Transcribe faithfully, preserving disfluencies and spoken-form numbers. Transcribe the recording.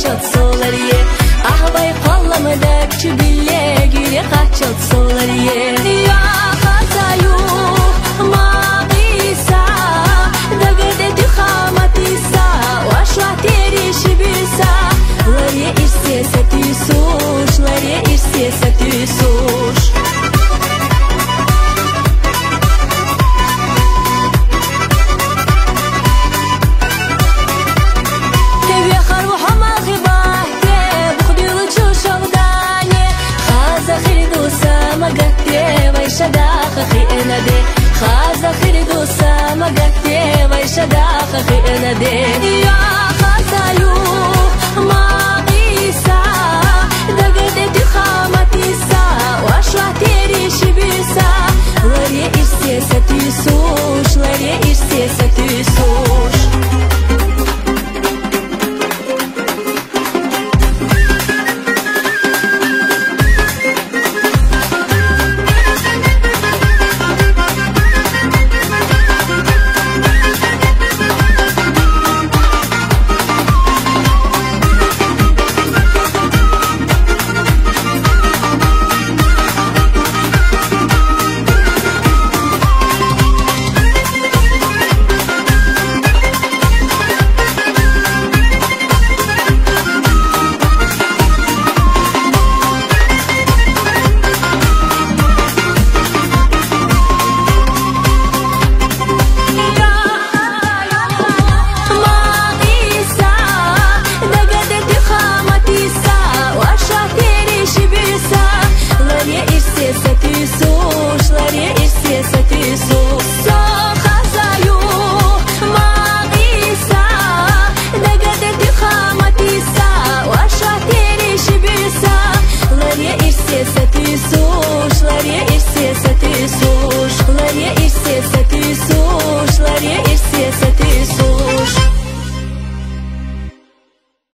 kaçot solar ye ahvay qallamada kübille güle kaçot solar ye ya xazayu maqisa dagde dixamatisa vaşla teri şibisa lariye irse satisuş lariye irse satisuş خاز خير دوسا مقتي ويشدا خي انا دي